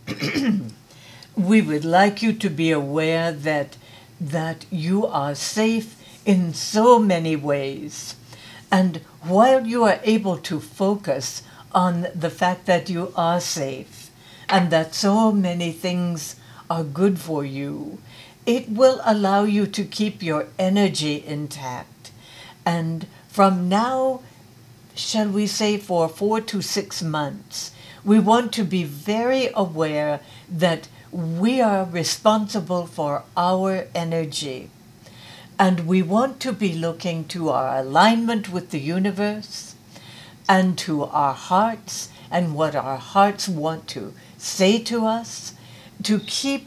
We would like you to be aware that you are safe in so many ways. And while you are able to focus on the fact that you are safe and that so many things are good for you, it will allow you to keep your energy intact. And from now, shall we say, for 4 to 6 months, we want to be very aware that we are responsible for our energy. And we want to be looking to our alignment with the universe and to our hearts and what our hearts want to say to us to keep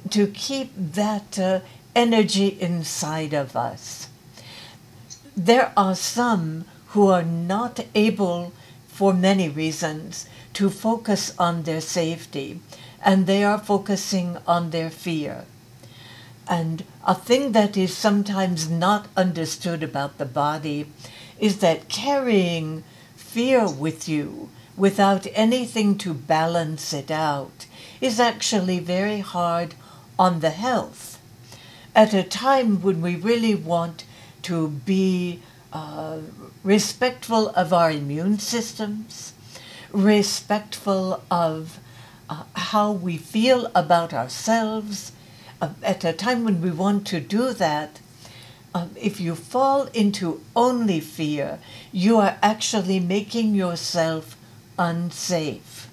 that energy inside of us. There are some who are not able, for many reasons, to focus on their safety, and they are focusing on their fear. And a thing that is sometimes not understood about the body is that carrying fear with you without anything to balance it out is actually very hard on the health. At a time when we really want to be respectful of our immune systems, respectful of how we feel about ourselves, at a time when we want to do that, if you fall into only fear, you are actually making yourself unsafe.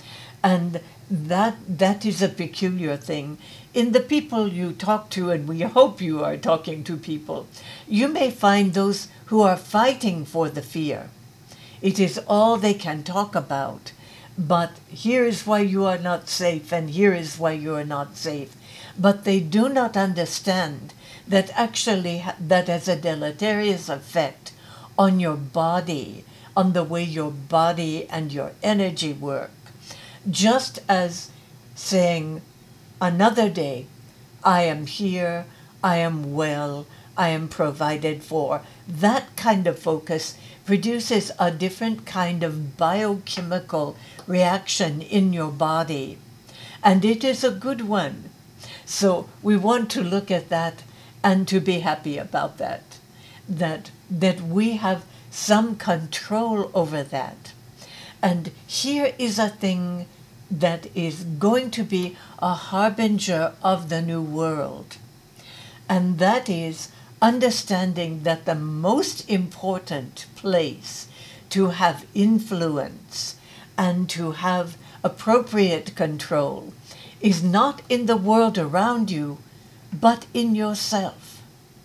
And that is a peculiar thing. In the people you talk to, and we hope you are talking to people, you may find those who are fighting for the fear. It is all they can talk about. But here is why you are not safe, and here is why you are not safe. But they do not understand that actually that has a deleterious effect on your body, on the way your body and your energy work. Just as saying, another day, I am here, I am well, I am provided for. That kind of focus produces a different kind of biochemical reaction in your body. And it is a good one. So we want to look at that and to be happy about that. That we have some control over that. And here is a thing that is going to be a harbinger of the new world. And that is understanding that the most important place to have influence and to have appropriate control is not in the world around you, but in yourself.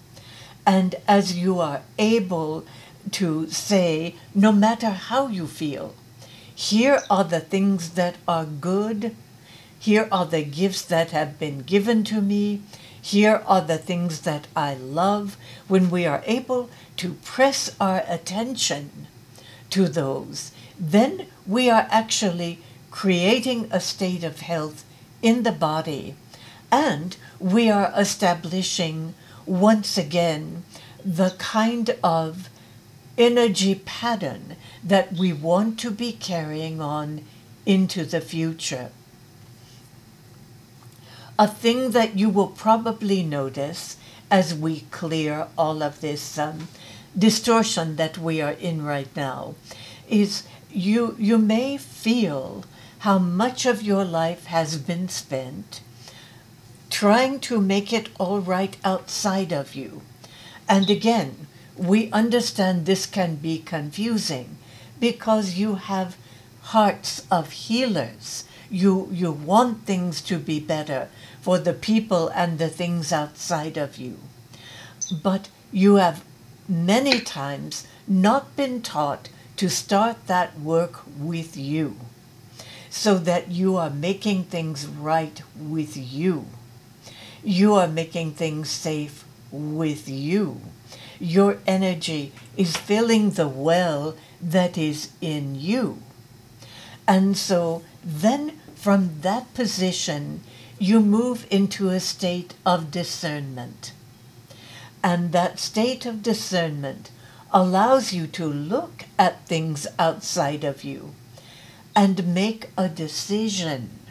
And as you are able to say, no matter how you feel, here are the things that are good, here are the gifts that have been given to me, here are the things that I love, when we are able to press our attention to those, then we are actually creating a state of health in the body, and we are establishing once again the kind of energy pattern that we want to be carrying on into the future. A thing that you will probably notice as we clear all of this distortion that we are in right now is you may feel how much of your life has been spent trying to make it all right outside of you. And again, we understand this can be confusing because you have hearts of healers. You want things to be better for the people and the things outside of you. But you have many times not been taught to start that work with you, so that you are making things right with you. You are making things safe with you. Your energy is filling the well that is in you. And so then from that position, you move into a state of discernment. And that state of discernment allows you to look at things outside of you and make a decision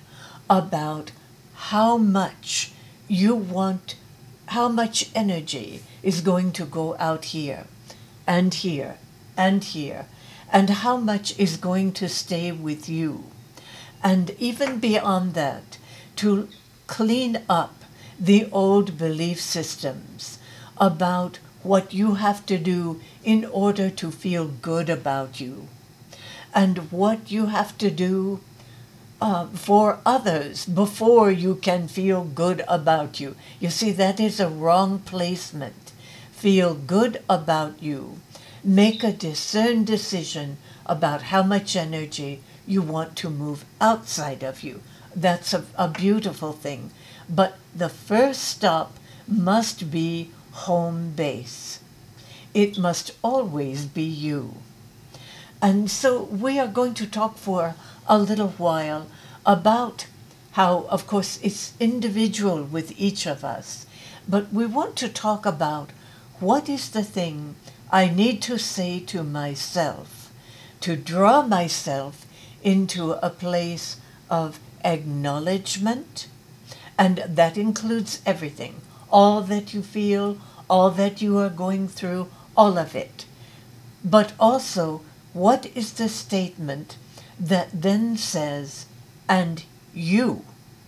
about how much you want, how much energy is going to go out here and here and here, and how much is going to stay with you. And even beyond that, to clean up the old belief systems about what you have to do in order to feel good about you, and what you have to do for others before you can feel good about you. You see, that is a wrong placement. Feel good about you. Make a discerned decision about how much energy you want to move outside of you. That's a beautiful thing. But the first stop must be home base. It must always be you. And so we are going to talk for a little while about how, of course, it's individual with each of us, but we want to talk about what is the thing I need to say to myself to draw myself into a place of acknowledgement, and that includes everything, all that you feel, all that you are going through, all of it. But also, what is the statement that then says, and you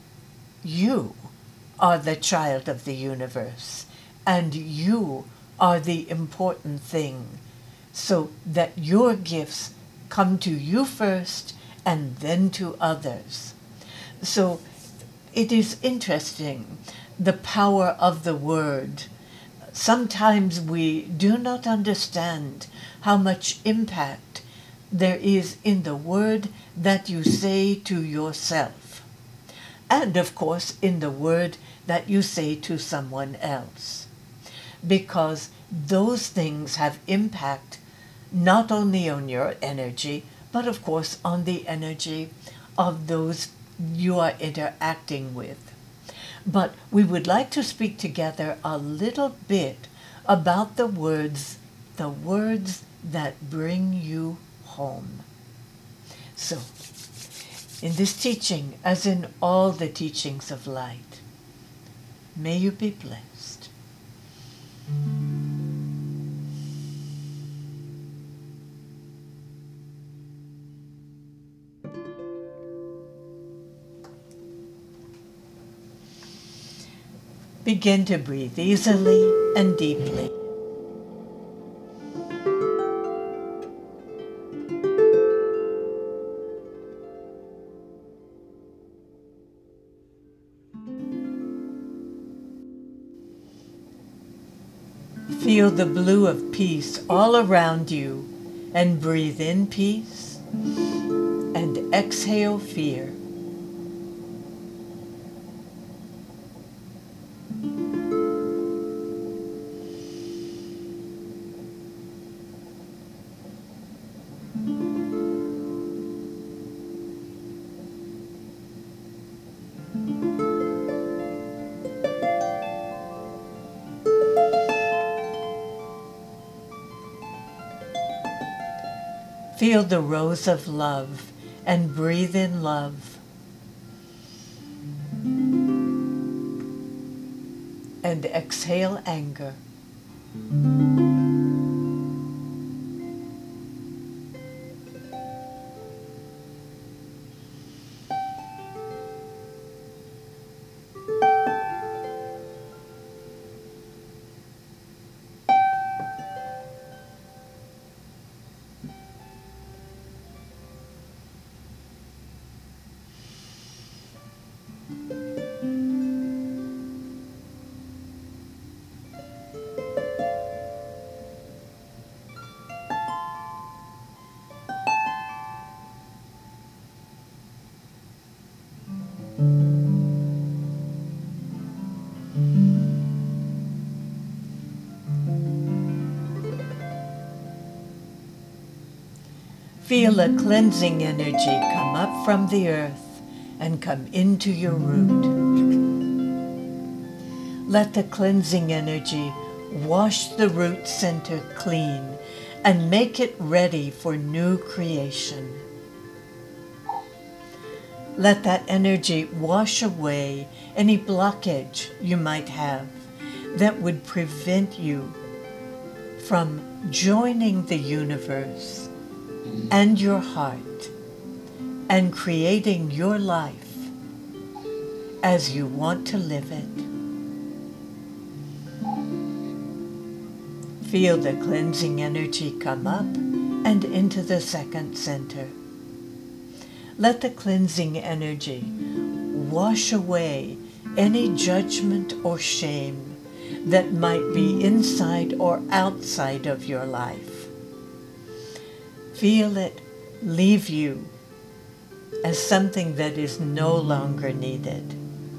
are the child of the universe, and you are the important thing, so that your gifts come to you first and then to others. So it is interesting, the power of the word. Sometimes we do not understand how much impact there is in the word that you say to yourself, and of course in the word that you say to someone else, because those things have impact not only on your energy, but of course on the energy of those you are interacting with. But we would like to speak together a little bit about the words that bring you home. So, in this teaching, as in all the teachings of light, may you be blessed. Begin to breathe easily and deeply. Feel the blue of peace all around you, and breathe in peace and exhale fear. Feel the rose of love and breathe in love. And exhale anger. Feel a cleansing energy come up from the earth and come into your root. Let the cleansing energy wash the root center clean and make it ready for new creation. Let that energy wash away any blockage you might have that would prevent you from joining the universe and your heart and creating your life as you want to live it. Feel the cleansing energy come up and into the second center. Let the cleansing energy wash away any judgment or shame that might be inside or outside of your life. Feel it leave you as something that is no longer needed.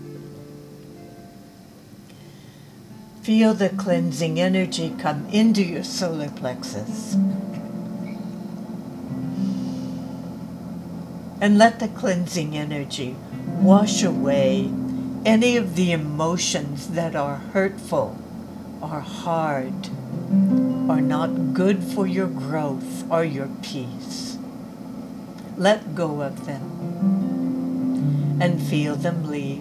Feel the cleansing energy come into your solar plexus. And let the cleansing energy wash away any of the emotions that are hurtful or hard or not good for your growth or your peace. Let go of them and feel them leave.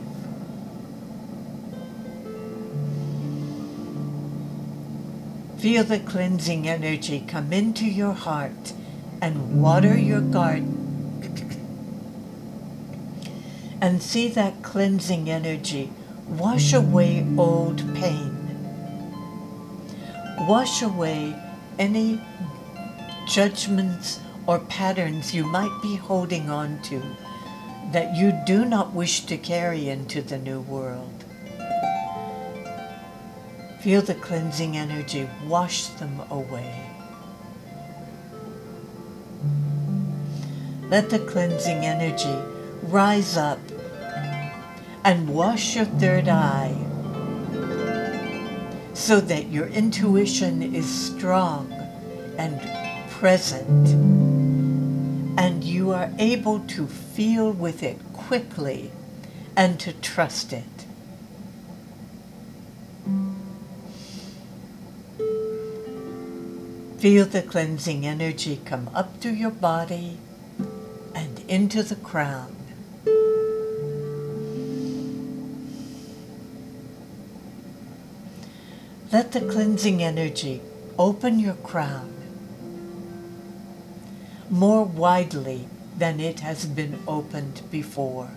Feel the cleansing energy come into your heart and water your garden. And see that cleansing energy wash away old pain. Wash away any judgments or patterns you might be holding on to that you do not wish to carry into the new world. Feel the cleansing energy wash them away. Let the cleansing energy rise up and wash your third eye so that your intuition is strong and present and you are able to feel with it quickly and to trust it. Feel the cleansing energy come up through your body and into the crown. Let the cleansing energy open your crown more widely than it has been opened before.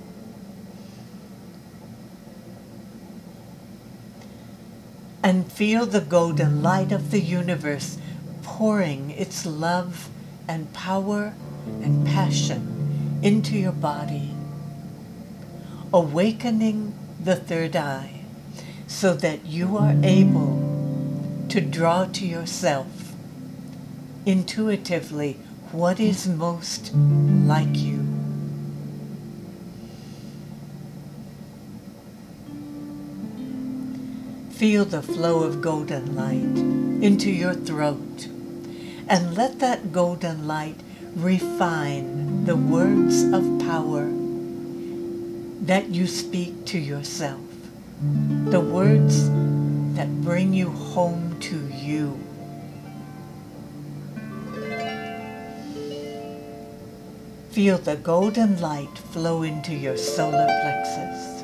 And feel the golden light of the universe pouring its love and power and passion into your body, awakening the third eye so that you are able to draw to yourself intuitively what is most like you. Feel the flow of golden light into your throat, and let that golden light refine the words of power that you speak to yourself, the words that bring you home to you. Feel the golden light flow into your solar plexus.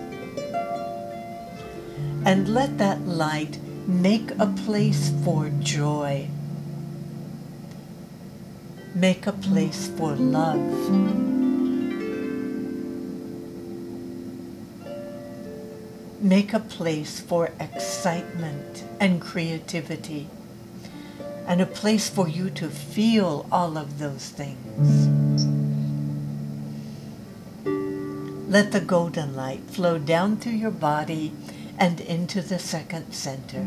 And let that light make a place for joy. Make a place for love. Make a place for excitement and creativity. And a place for you to feel all of those things. Let the golden light flow down through your body and into the second center.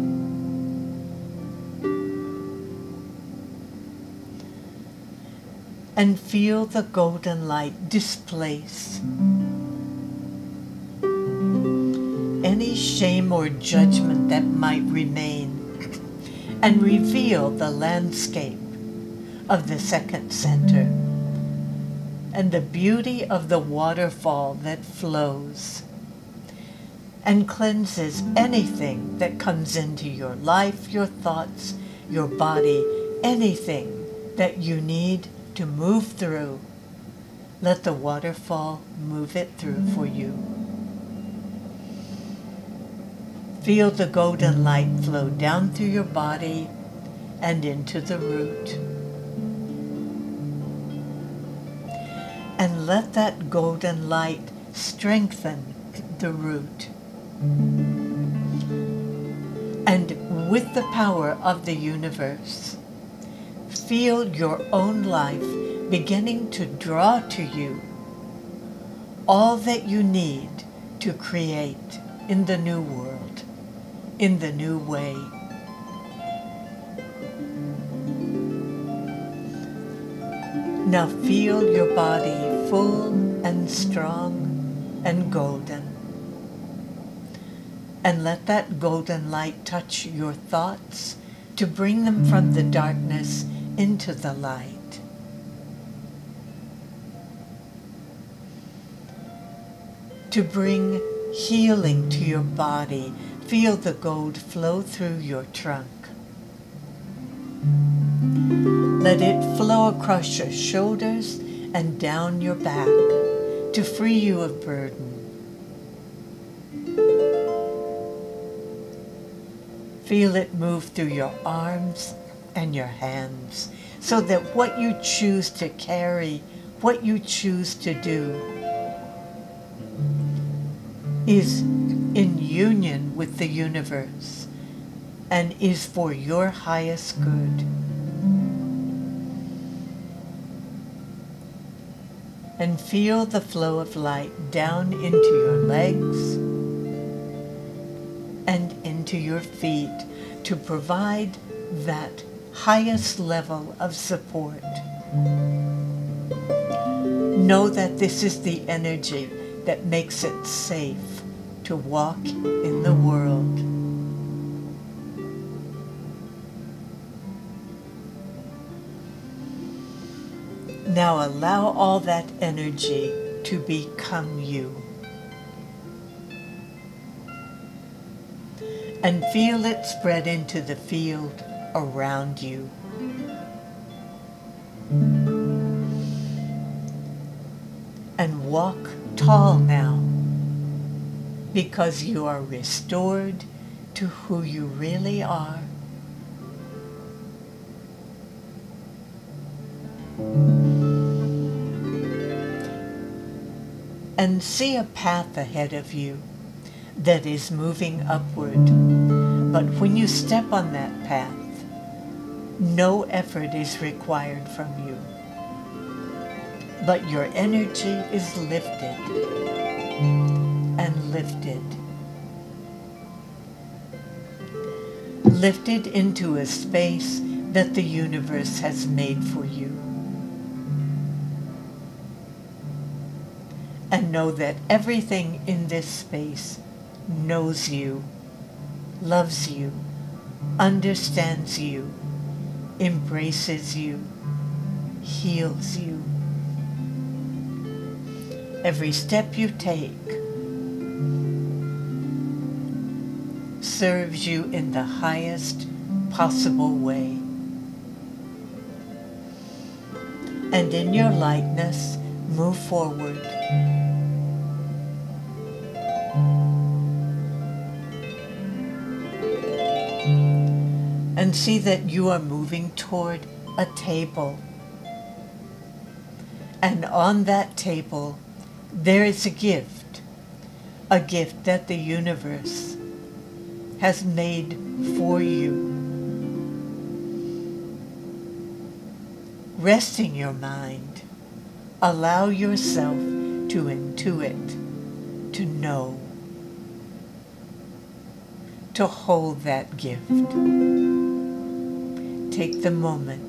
And feel the golden light displace any shame or judgment that might remain and reveal the landscape of the second center and the beauty of the waterfall that flows and cleanses anything that comes into your life, your thoughts, your body, anything that you need to move through Let the waterfall move it through for you. Feel the golden light flow down through your body and into the root. And let that golden light strengthen the root. And with the power of the universe, feel your own life beginning to draw to you all that you need to create in the new world, in the new way. Now feel your body full and strong and golden. And let that golden light touch your thoughts to bring them from the darkness into the light. To bring healing to your body, feel the gold flow through your trunk. Let it flow across your shoulders and down your back to free you of burden. Feel it move through your arms and your hands so that what you choose to carry, what you choose to do, is in union with the universe and is for your highest good. And feel the flow of light down into your legs and into your feet to provide that highest level of support. Know that this is the energy that makes it safe to walk in the world. Now allow all that energy to become you. And feel it spread into the field around you. And walk tall now, because you are restored to who you really are. And see a path ahead of you that is moving upward. But when you step on that path, no effort is required from you. But your energy is lifted and lifted. Lifted into a space that the universe has made for you. And know that everything in this space knows you, loves you, understands you, embraces you, heals you. Every step you take serves you in the highest possible way. And in your lightness, move forward. And see that you are moving toward a table. And on that table, there is a gift that the universe has made for you. Resting your mind, allow yourself to intuit, to know, to hold that gift. Take the moment.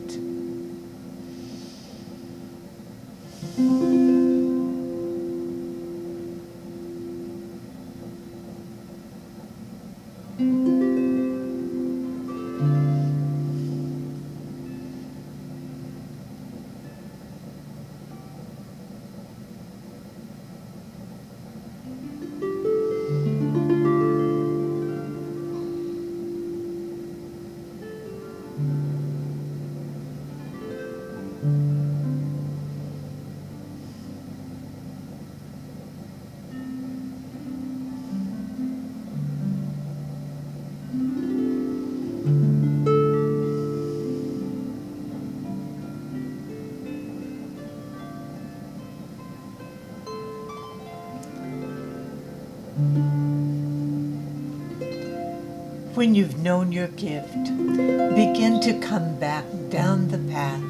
When you've known your gift, begin to come back down the path,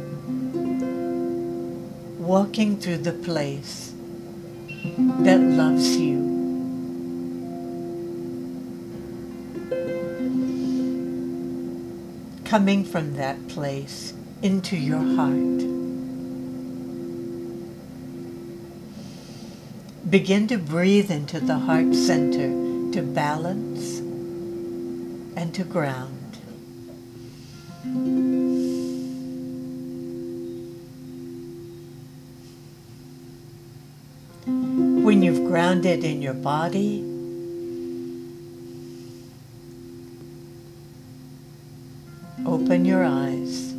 walking through the place that loves you. Coming from that place into your heart. Begin to breathe into the heart center to balance and to ground. When you've grounded in your body, open your eyes.